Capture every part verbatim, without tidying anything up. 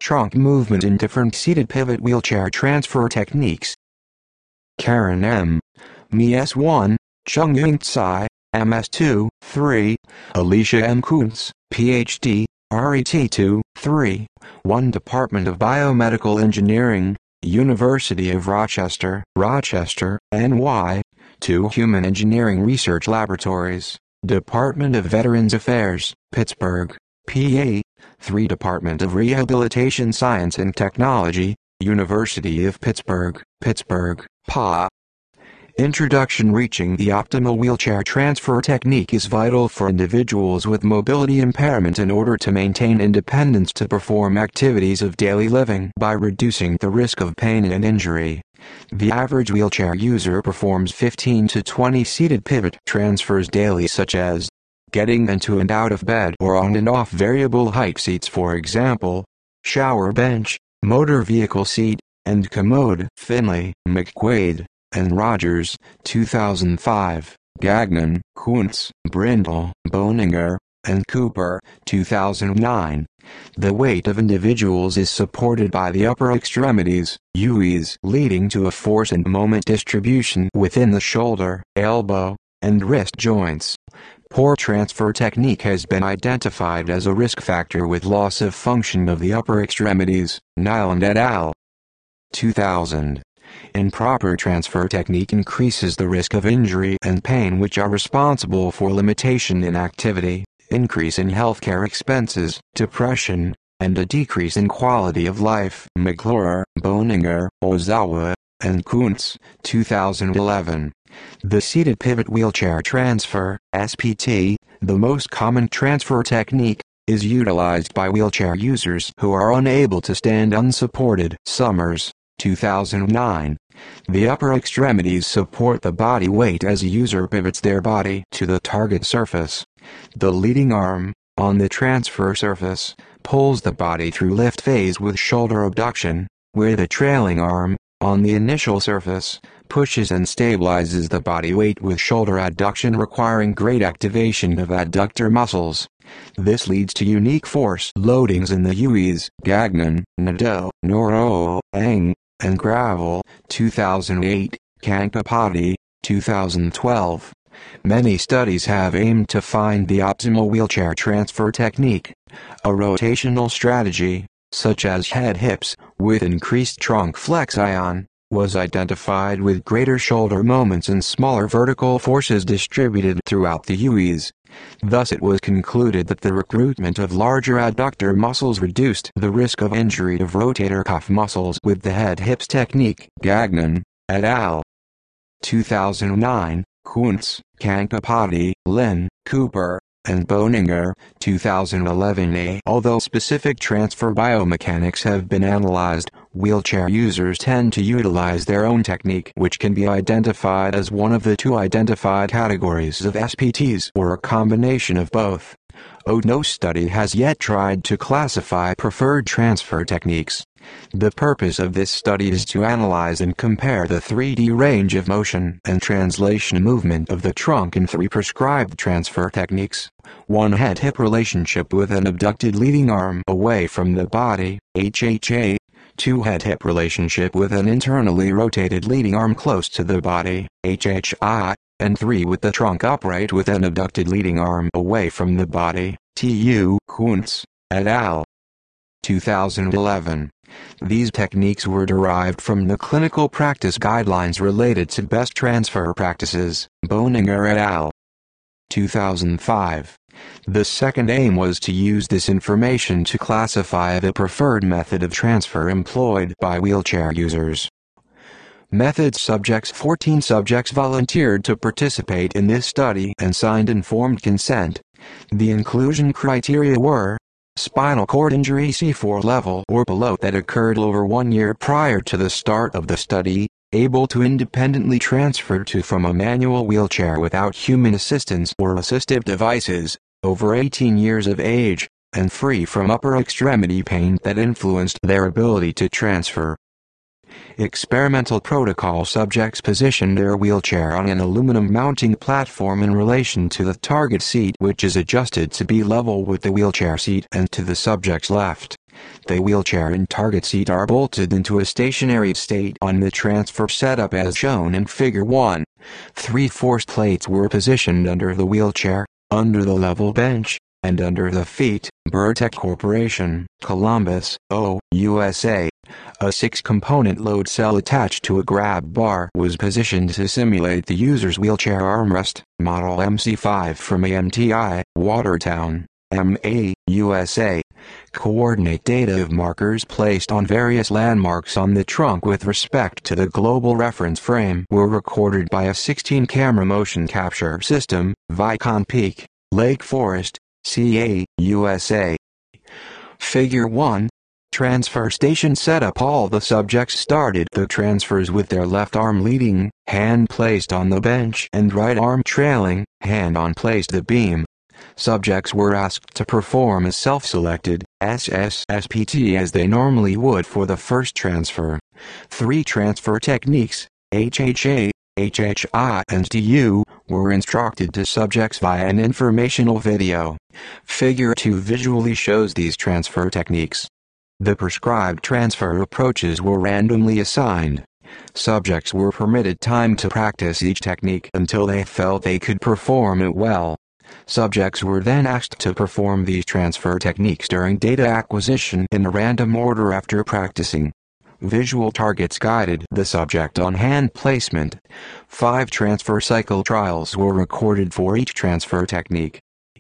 trunk movement in different seated pivot wheelchair transfer techniques. Karen M. M E S one, Chungying Tsai, M S two, three, Alicia M. Kuntz, P H D, R E T two, three, one Department of Biomedical Engineering, University of Rochester, Rochester, N Y, two Human Engineering Research Laboratories, Department of Veterans Affairs, Pittsburgh, P A, three Department of Rehabilitation Science and Technology, University of Pittsburgh, Pittsburgh, P A. Introduction. Reaching the optimal wheelchair transfer technique is vital for individuals with mobility impairment in order to maintain independence to perform activities of daily living by reducing the risk of pain and injury. The average wheelchair user performs fifteen to twenty seated pivot transfers daily, such as getting into and out of bed or on and off variable height seats, for example, shower bench, motor vehicle seat, and commode. Finley, McQuaid, and Rogers, two thousand five, Gagnon, Kuntz, Brindle, Boninger, and Cooper, two thousand nine. The weight of individuals is supported by the upper extremities, U Es, leading to a force and moment distribution within the shoulder, elbow, and wrist joints. Poor transfer technique has been identified as a risk factor with loss of function of the upper extremities, Nyland et al. two thousand. Improper transfer technique increases the risk of injury and pain, which are responsible for limitation in activity, increase in healthcare expenses, depression, and a decrease in quality of life. McClure, Boninger, Ozawa, and Kuntz, two thousand eleven. The seated pivot wheelchair transfer, S P T, the most common transfer technique, is utilized by wheelchair users who are unable to stand unsupported. Summers, two thousand nine. The upper extremities support the body weight as a user pivots their body to the target surface. The leading arm, on the transfer surface, pulls the body through lift phase with shoulder abduction, where the trailing arm, on the initial surface, pushes and stabilizes the body weight with shoulder adduction, requiring great activation of adductor muscles. This leads to unique force loadings in the U Es. Gagnon, Nadeau, Noro, Eng, and Gravel, two thousand eight, Kankapati, two thousand twelve. Many studies have aimed to find the optimal wheelchair transfer technique. A rotational strategy, such as head hips, with increased trunk flexion, was identified with greater shoulder moments and smaller vertical forces distributed throughout the U Es. Thus it was concluded that the recruitment of larger adductor muscles reduced the risk of injury of rotator cuff muscles with the head hips technique. Gagnon, et al. two thousand nine, Kuntz, Kankapati, Lin, Cooper, and Boninger, two thousand eleven. A. Although specific transfer biomechanics have been analyzed, wheelchair users tend to utilize their own technique, which can be identified as one of the two identified categories of S P Ts or a combination of both. Oh, no study has yet tried to classify preferred transfer techniques. The purpose of this study is to analyze and compare the three D range of motion and translation movement of the trunk in three prescribed transfer techniques. one Head-hip relationship with an abducted leading arm away from the body, H H A. two Head-hip relationship with an internally rotated leading arm close to the body, H H I. And three with the trunk upright with an abducted leading arm away from the body, T U. Kuntz, et al. two thousand eleven. These techniques were derived from the clinical practice guidelines related to best transfer practices, Boninger et al. two thousand five. The second aim was to use this information to classify the preferred method of transfer employed by wheelchair users. Method subjects. fourteen subjects volunteered to participate in this study and signed informed consent. The inclusion criteria were spinal cord injury C four level or below that occurred over one year prior to the start of the study, able to independently transfer to from a manual wheelchair without human assistance or assistive devices, over eighteen years of age, and free from upper extremity pain that influenced their ability to transfer. Experimental protocol. Subjects positioned their wheelchair on an aluminum mounting platform in relation to the target seat, which is adjusted to be level with the wheelchair seat and to the subject's left. The wheelchair and target seat are bolted into a stationary state on the transfer setup as shown in Figure one. Three force plates were positioned under the wheelchair, under the level bench, and under the feet. Burtec Corporation, Columbus, O, U S A. A six-component load cell attached to a grab bar was positioned to simulate the user's wheelchair armrest. Model M C five from A M T I, Watertown, M A, U S A. Coordinate data of markers placed on various landmarks on the trunk with respect to the global reference frame were recorded by a sixteen camera motion capture system, Vicon Peak, Lake Forest, C A, U S A. Figure one. Transfer station setup. All the subjects started the transfers with their left arm leading, hand placed on the bench, and right arm trailing, hand on placed the beam. Subjects were asked to perform a self-selected S S S P T as they normally would for the first transfer. Three transfer techniques, H H A, H H I and T U, were instructed to subjects via an informational video. Figure two visually shows these transfer techniques. The prescribed transfer approaches were randomly assigned. Subjects were permitted time to practice each technique until they felt they could perform it well. Subjects were then asked to perform these transfer techniques during data acquisition in a random order after practicing. Visual targets guided the subject on hand placement. Five transfer cycle trials were recorded for each transfer technique.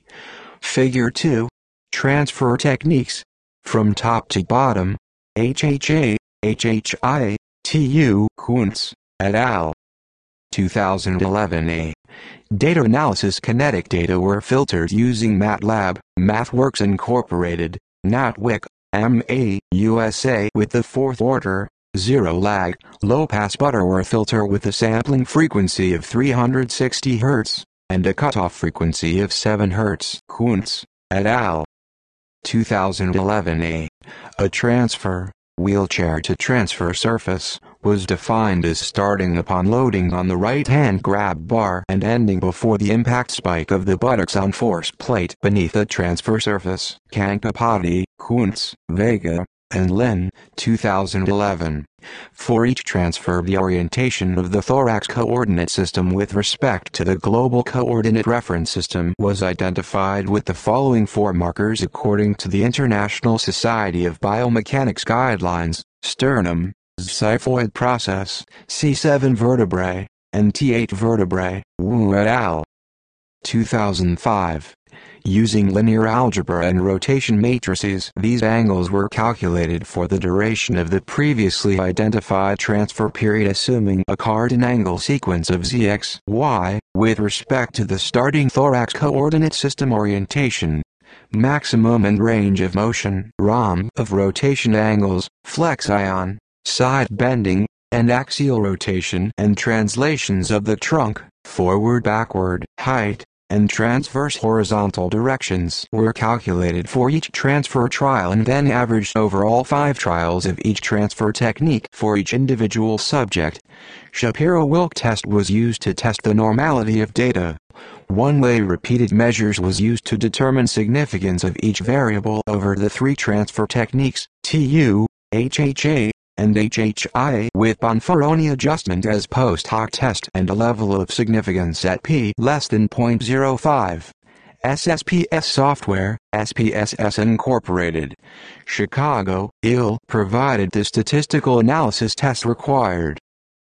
Figure two. Transfer techniques. From top to bottom, H H A, H H I, T U, Kuntz, et al. two thousand eleven A. Data analysis. Kinetic data were filtered using MATLAB, MathWorks Incorporated, NatWik, M A, U S A with the fourth order, zero lag, low-pass Butterworth filter with a sampling frequency of three hundred sixty hertz, and a cutoff frequency of seven hertz. Kuntz, et al. two thousand eleven A. A transfer, wheelchair to transfer surface, was defined as starting upon loading on the right-hand grab bar and ending before the impact spike of the buttocks on force plate beneath the transfer surface. Kankapati, Kuntz, Vega, and Lin, two thousand eleven. For each transfer, the orientation of the thorax coordinate system with respect to the global coordinate reference system was identified with the following four markers according to the International Society of Biomechanics guidelines: sternum, xiphoid process, C seven vertebrae, and T eight vertebrae. Wu et al. two thousand five. Using linear algebra and rotation matrices, these angles were calculated for the duration of the previously identified transfer period assuming a Cartan angle sequence of zx, y, with respect to the starting thorax coordinate system orientation. Maximum and range of motion (rom) of rotation angles, flexion, side bending, and axial rotation and translations of the trunk, forward-backward, height, and transverse horizontal directions were calculated for each transfer trial and then averaged over all five trials of each transfer technique for each individual subject. Shapiro-Wilk test was used to test the normality of data. One-way repeated measures was used to determine significance of each variable over the three transfer techniques, T U, H H A, and H H I, with Bonferroni adjustment as post hoc test and a level of significance at p less than zero point zero five. S S P S Software, S P S S Incorporated, Chicago, I L provided the statistical analysis test required.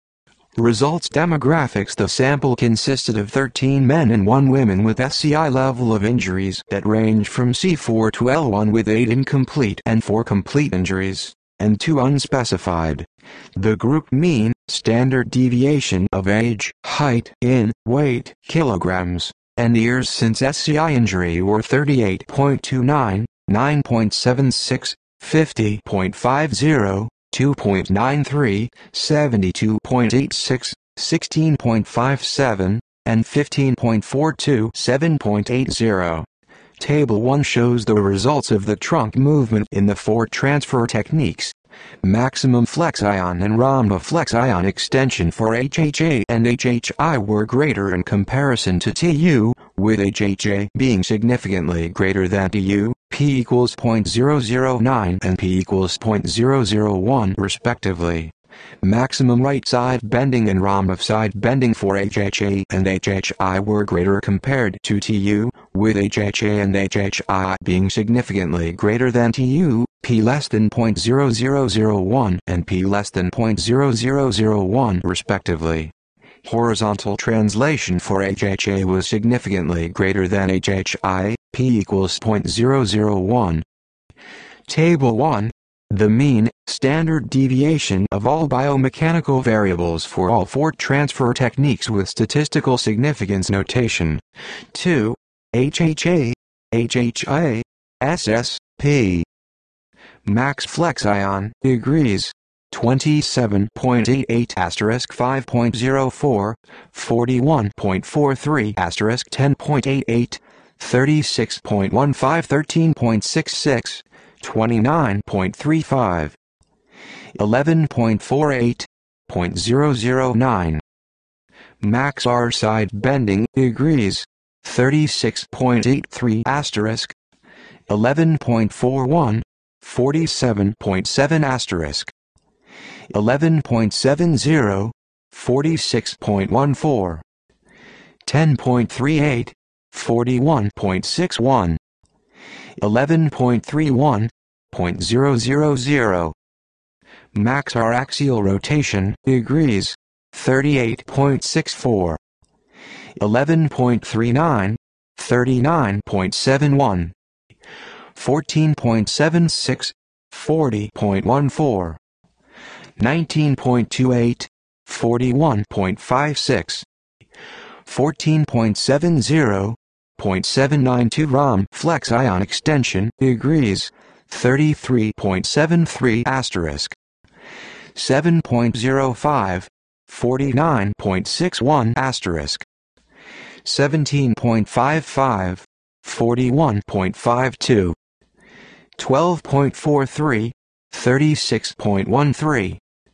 Results. Demographics. The sample consisted of thirteen men and one woman with S C I level of injuries that range from C four to L one with eight incomplete and four complete injuries, and two unspecified. The group mean, standard deviation of age, height in weight, kilograms, and years since S C I injury were thirty-eight point two nine, nine point seven six, fifty point five zero, two point nine three, seventy-two point eight six, sixteen point five seven, and fifteen point four two, seven point eight zero. Table one shows the results of the trunk movement in the four transfer techniques. Maximum flexion and rhomboфlexion extension for H H A and H H I were greater in comparison to T U, with H H A being significantly greater than T U. P P equals zero point zero zero nine and P equals zero point zero zero one respectively. Maximum right side bending and ROM of side bending for H H A and H H I were greater compared to T U, with H H A and H H I being significantly greater than T U, P less than zero point zero zero zero one and P less than zero point zero zero zero one respectively. Horizontal translation for H H A was significantly greater than H H I, P equals zero point zero zero one. Table one. The mean, standard deviation of all biomechanical variables for all four transfer techniques with statistical significance notation. two. H H A, H H I, S S, P. Max flex ion, degrees. twenty-seven point eight eight asterisk five point zero four, forty-one point four three asterisk ten point eight eight, thirty-six point one five thirteen point six six, twenty-nine point three five, eleven point four eight, zero point zero zero nine. Max R side bending, degrees. thirty-six point eight three asterisk, eleven point four one, forty-seven point seven asterisk, eleven point seven zero, forty-six point one four, ten point three eight, forty-one point six one, eleven point three one, zero point zero zero zero. Max R axial rotation, degrees. thirty-eight point six four, eleven point three nine, thirty-nine point seven one, fourteen point seven six, forty point one four, nineteen point two eight, forty-one point five six, fourteen point seven zero, zero point seven nine two. ROM flex ion extension, degrees. thirty-three point seven three asterisk, seven point zero five, forty-nine point six one asterisk, seventeen point five five, forty-one point five two, twelve point four three, thirty-six point one three,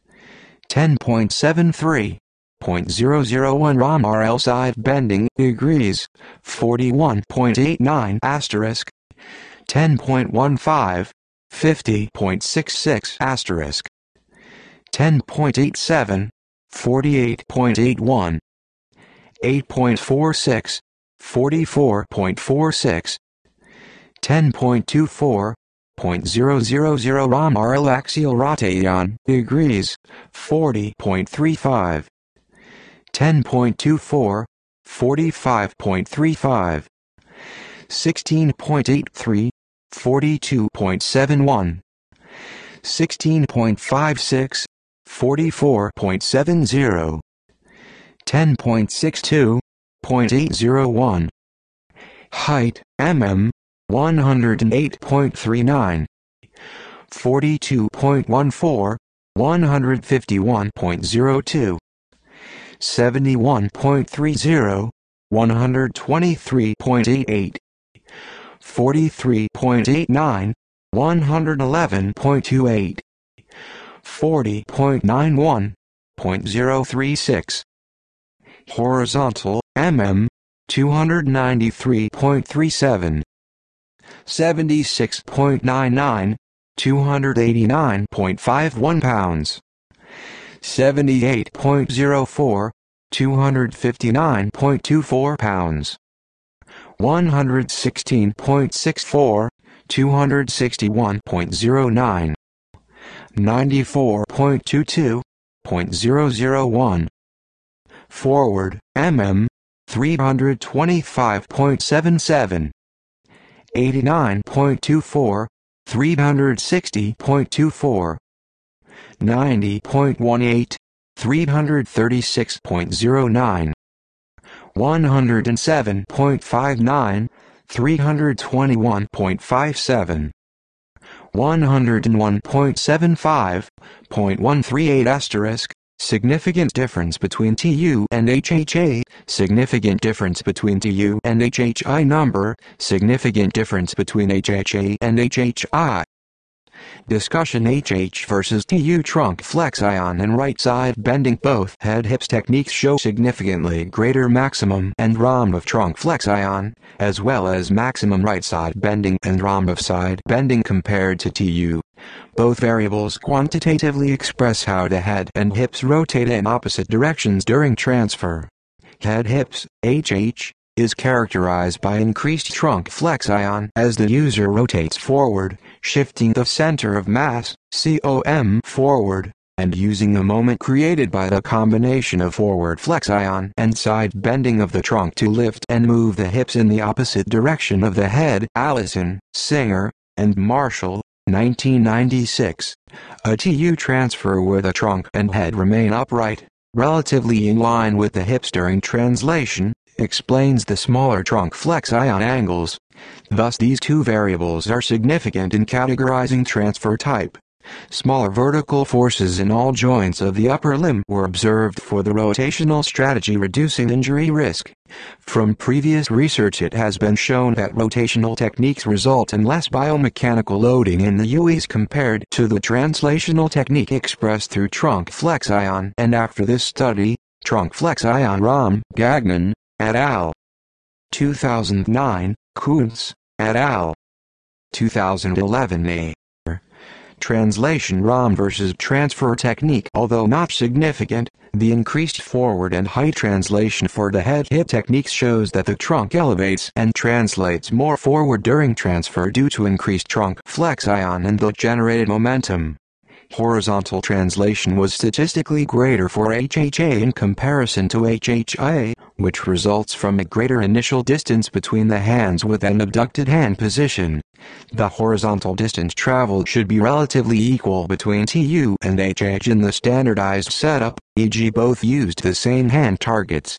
ten point seven three, zero point zero zero one. ROM R L side bending, degrees. forty-one point eight nine asterisk, ten point one five, fifty point six six asterisk, ten point eight seven, forty-eight point eight one, eight point four six, forty-four point four six, ten point two four, zero point zero zero zero. ROM R L axial rotation, degrees. forty point three five, ten point two four, forty-five point three five, sixteen point eight three, forty-two point seven one, sixteen point five six, forty-four point seven zero, ten point six two, zero point eight zero one. Height, mm, one hundred eight point three nine, forty-two point one four, one hundred fifty-one point zero two, seventy-one point three zero, one hundred twenty-three point eight eight, forty-three point eight nine, one hundred eleven point two eight, forty point nine one, zero point zero three six. Horizontal, mm, two hundred ninety-three point three seven, seventy-six point nine nine, two hundred eighty-nine point five one pounds, seventy-eight point zero four, two hundred fifty-nine point two four pounds, one hundred sixteen point six four, two hundred sixty-one point zero nine, ninety-four point two two, zero point zero zero one. Forward, mm, three hundred twenty-five point seven seven, eighty-nine point two four, three hundred sixty point two four, ninety point one eight, three hundred thirty-six point zero nine, one hundred seven point five nine, three hundred twenty-one point five seven, one hundred one point seven five, zero point one three eight asterisk. Significant difference between T U and H H A, significant difference between T U and H H I number, significant difference between H H A and H H I. Discussion: H H versus T U trunk flexion and right side bending. Both head hips techniques show significantly greater maximum and ROM of trunk flexion, as well as maximum right side bending and ROM of side bending compared to T U. Both variables quantitatively express how the head and hips rotate in opposite directions during transfer. Head hips, H H, is characterized by increased trunk flexion as the user rotates forward, shifting the center of mass, C O M, forward, and using the moment created by the combination of forward flexion and side bending of the trunk to lift and move the hips in the opposite direction of the head. Allison, Singer, and Marshall, nineteen ninety-six. A T U transfer where the trunk and head remain upright, relatively in line with the hips during translation, explains the smaller trunk flexion angles. Thus these two variables are significant in categorizing transfer type. Smaller vertical forces in all joints of the upper limb were observed for the rotational strategy, reducing injury risk. From previous research, it has been shown that rotational techniques result in less biomechanical loading in the U Es compared to the translational technique expressed through trunk flexion. And after this study, trunk flexion ROM, Gagnon, et al. two thousand nine, Kuntz, et al. two thousand eleven. A. Translation ROM versus transfer technique. Although not significant, the increased forward and height translation for the head-hip techniques shows that the trunk elevates and translates more forward during transfer due to increased trunk flexion and the generated momentum. Horizontal translation was statistically greater for H H A in comparison to H H I, which results from a greater initial distance between the hands with an abducted hand position. The horizontal distance traveled should be relatively equal between T U and H H in the standardized setup, for example both used the same hand targets.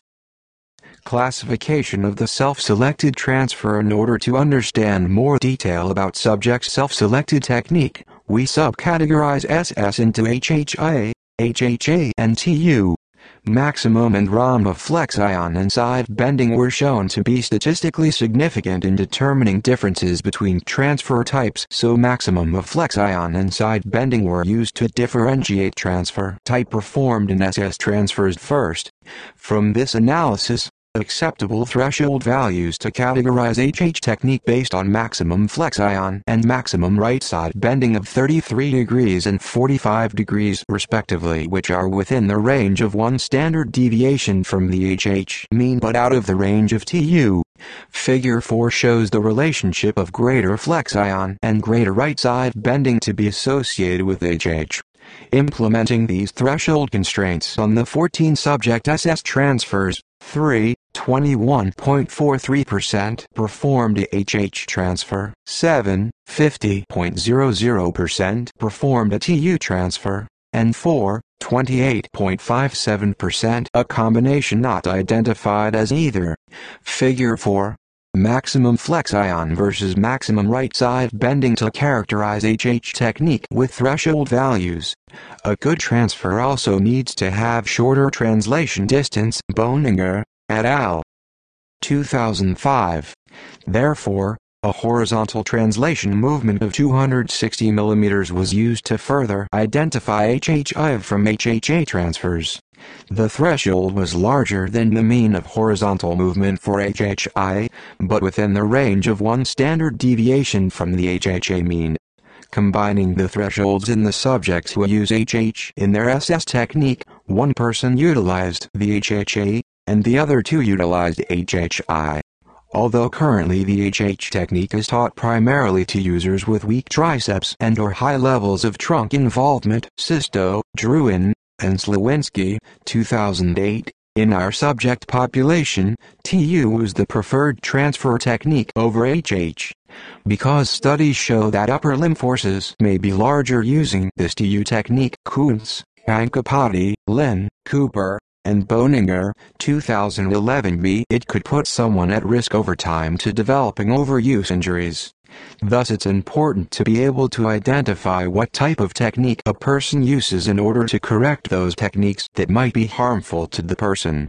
Classification of the self-selected transfer. In order to understand more detail about subject's self-selected technique, we subcategorize S S into H H I, H H A, and T U. Maximum and ROM of flexion and side bending were shown to be statistically significant in determining differences between transfer types, so maximum of flexion and side bending were used to differentiate transfer type performed in S S transfers first. From this analysis, acceptable threshold values to categorize H H technique based on maximum flexion and maximum right side bending of thirty-three degrees and forty-five degrees respectively, which are within the range of one standard deviation from the H H mean but out of the range of T U. Figure four shows the relationship of greater flexion and greater right side bending to be associated with H H. Implementing these threshold constraints on the fourteen subject S S transfers, three, twenty-one point four three percent performed a H H transfer, seven, fifty point zero zero percent performed a T U transfer, and four, twenty-eight point five seven percent a combination not identified as either. Figure four. Maximum flexion versus maximum right side bending to characterize H H technique with threshold values. A good transfer also needs to have shorter translation distance. Boninger, et al. two thousand five. Therefore, a horizontal translation movement of two hundred sixty millimeters was used to further identify H H I from H H A transfers. The threshold was larger than the mean of horizontal movement for H H I, but within the range of one standard deviation from the H H A mean. Combining the thresholds in the subjects who use H H in their S S technique, one person utilized the H H A, and the other two utilized H H I. Although currently the H H technique is taught primarily to users with weak triceps and or high levels of trunk involvement, Sisto, Druin, and Slawinski, two thousand eight, in our subject population, T U was the preferred transfer technique over H H. Because studies show that upper limb forces may be larger using this T U technique, Kuntz, Ankapati, Lin, Cooper, and Boninger, two thousand eleven b, it could put someone at risk over time to developing overuse injuries. Thus it's important to be able to identify what type of technique a person uses in order to correct those techniques that might be harmful to the person.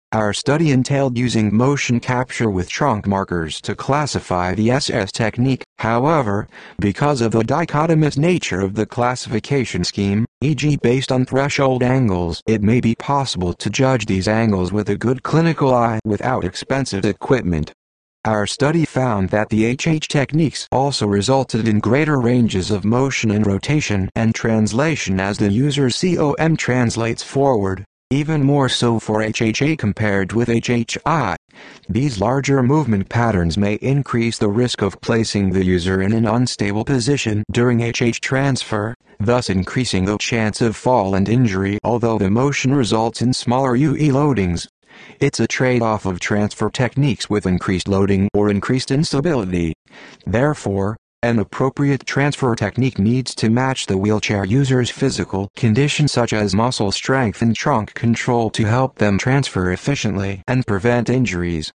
Our study entailed using motion capture with trunk markers to classify the S S technique. However, because of the dichotomous nature of the classification scheme, for example based on threshold angles, it may be possible to judge these angles with a good clinical eye without expensive equipment. Our study found that the H H techniques also resulted in greater ranges of motion and rotation and translation as the user's C O M translates forward, even more so for H H A compared with H H I. These larger movement patterns may increase the risk of placing the user in an unstable position during H H transfer, thus increasing the chance of fall and injury. Although the motion results in smaller U E loadings, it's a trade-off of transfer techniques with increased loading or increased instability. Therefore, an appropriate transfer technique needs to match the wheelchair user's physical condition, such as muscle strength and trunk control, to help them transfer efficiently and prevent injuries.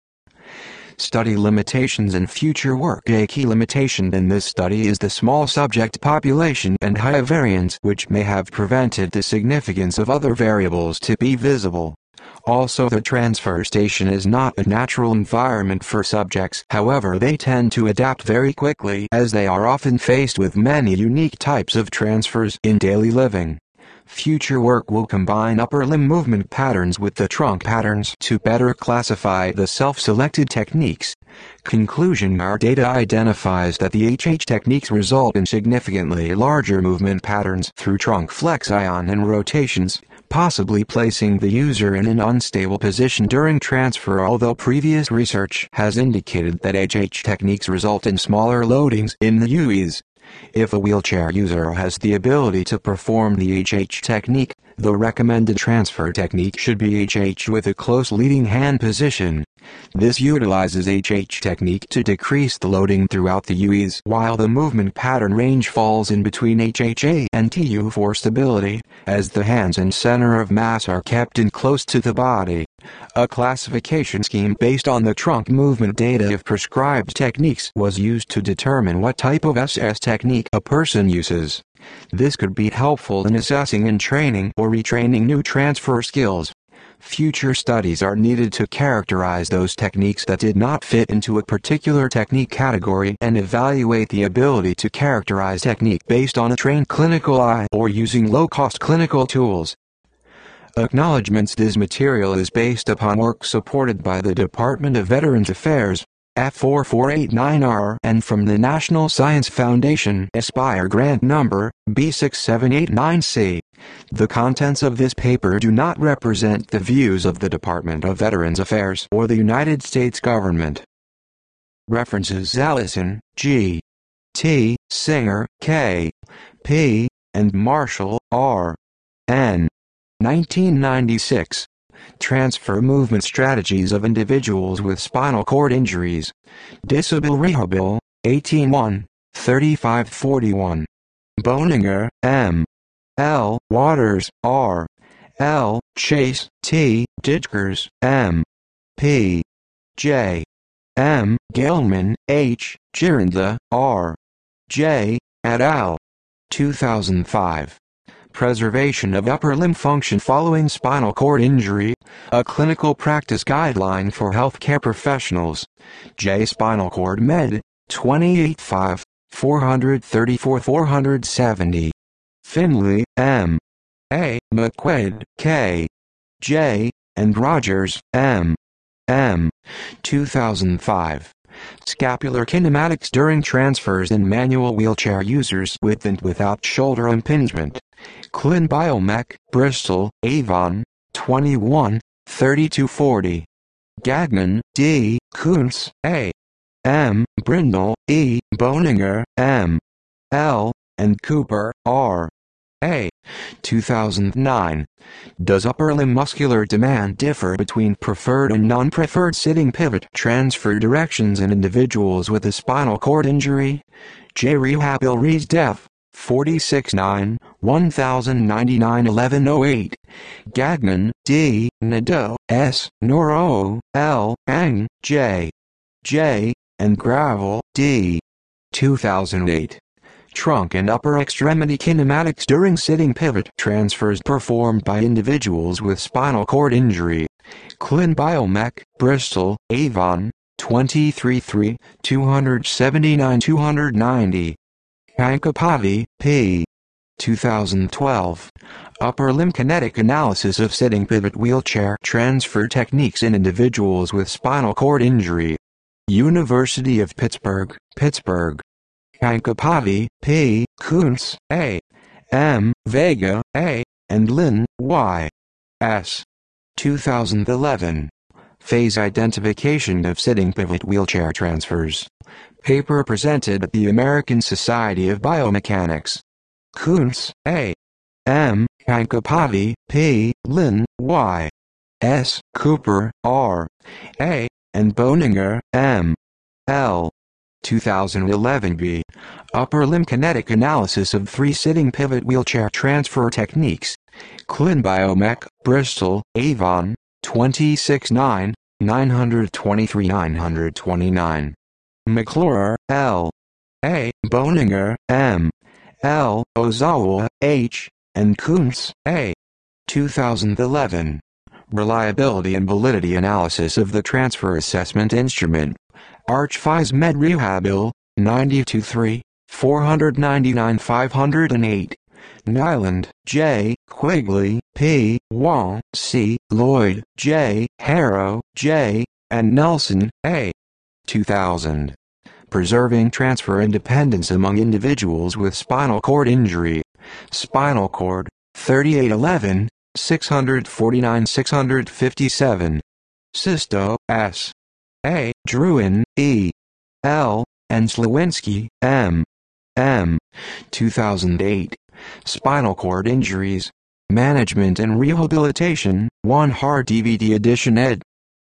Study limitations and future work. A key limitation in this study is the small subject population and high variance, which may have prevented the significance of other variables to be visible. Also, the transfer station is not a natural environment for subjects. However, they tend to adapt very quickly as they are often faced with many unique types of transfers in daily living. Future work will combine upper limb movement patterns with the trunk patterns to better classify the self-selected techniques. Conclusion: our data identifies that the H H techniques result in significantly larger movement patterns through trunk flexion and rotations, possibly placing the user in an unstable position during transfer. Although previous research has indicated that H H techniques result in smaller loadings in the U Es, if a wheelchair user has the ability to perform the H H technique, the recommended transfer technique should be H H with a close leading hand position. This utilizes H H technique to decrease the loading throughout the U Es, while the movement pattern range falls in between H H A and T U for stability, as the hands and center of mass are kept in close to the body. A classification scheme based on the trunk movement data of prescribed techniques was used to determine what type of S S technique a person uses. This could be helpful in assessing and training or retraining new transfer skills. Future studies are needed to characterize those techniques that did not fit into a particular technique category and evaluate the ability to characterize technique based on a trained clinical eye or using low-cost clinical tools. Acknowledgements: this material is based upon work supported by the Department of Veterans Affairs, F four four eight nine R, and from the National Science Foundation Aspire Grant Number B six seven eight nine C. The contents of this paper do not represent the views of the Department of Veterans Affairs or the United States government. References: Allison, G. T., Singer, K. P., and Marshall, R. N. nineteen ninety-six. Transfer Movement Strategies of Individuals with Spinal Cord Injuries. Disability Rehabil, eighteen one, thirty-five forty-one. Boninger, M. L. Waters, R. L. Chase, T. Ditchkers, M. P. J. M. Gilman, H. Giranda, R. J. et al. two thousand five. Preservation of Upper Limb Function Following Spinal Cord Injury, a Clinical Practice Guideline for Healthcare Professionals. J. Spinal Cord Med, twenty-eight five, four thirty-four to four seventy. Finley, M. A. McQuaid, K. J. and Rogers, M. M. two thousand five. Scapular kinematics during transfers in manual wheelchair users with and without shoulder impingement. Clin Biomech, Bristol, Avon, twenty-one, thirty-two forty. Gagnon, D. Kuntz, A. M. Brindle, E. Boninger, M. L. and Cooper, R. A. two thousand nine. Does upper limb muscular demand differ between preferred and non-preferred sitting pivot transfer directions in individuals with a spinal cord injury? J. Rehabil Rees Def, forty-six nine, one thousand ninety-nine eleven oh eight. Gagnon, D. Nadeau, S. Noro, L. Ang, J. J. and Gravel, D. two thousand eight. Trunk and upper extremity kinematics during sitting pivot transfers performed by individuals with spinal cord injury. Clin Biomech, Bristol, Avon, twenty-three three, two seventy-nine two ninety. Kankapati, P. two thousand twelve. Upper limb kinetic analysis of sitting pivot wheelchair transfer techniques in individuals with spinal cord injury. University of Pittsburgh, Pittsburgh. Kankapati, P. Kuntz, A. M. Vega, A. and Lin, Y. S. two thousand eleven. Phase identification of sitting pivot wheelchair transfers. Paper presented at the American Society of Biomechanics. Kuntz, A. M. Kankapati, P. Lin, Y. S. Cooper, R. A. and Boninger, M. L. two thousand eleven b. Upper limb kinetic analysis of three sitting pivot wheelchair transfer techniques. Clin Biomech, Bristol, Avon, twenty-six nine, nine twenty-three nine twenty-nine. McClure, L. A. Boninger, M. L. Ozawa, H. and Kuntz, A. two thousand eleven. Reliability and validity analysis of the transfer assessment instrument. ArchFiz Med Rehabil, ninety-two three, four ninety-nine five oh eight. Nyland, J. Quigley, P. Wong, C. Lloyd, J. Harrow, J. and Nelson, A. two thousand. Preserving transfer independence among individuals with spinal cord injury. Spinal cord, thirty-eight eleven, six forty-nine six fifty-seven. Sisto, S. A. Druin, E. L. and Slawinski, M. M. two thousand eight. Spinal cord injuries. Management and Rehabilitation, one hard D V D edition ed.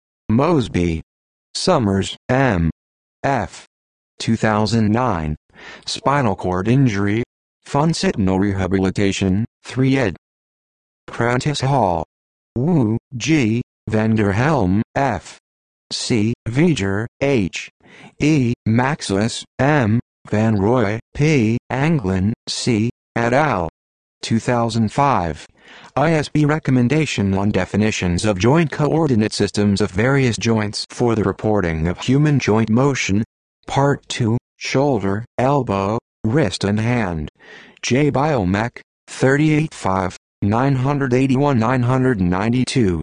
Mosby. Summers, M. F. two thousand nine. Spinal cord injury. Funsitinal Rehabilitation, three ed. Prentice Hall. Wu, G. Vanderhelm, F. C. V'ger, H. E. Maxis, M. Van Roy, P. Anglin, C. et al. two thousand five. I S B Recommendation on Definitions of Joint Coordinate Systems of Various Joints for the Reporting of Human Joint Motion. Part two, Shoulder, Elbow, Wrist and Hand. J. Biomech, thirty-eight five, nine eighty-one nine ninety-two.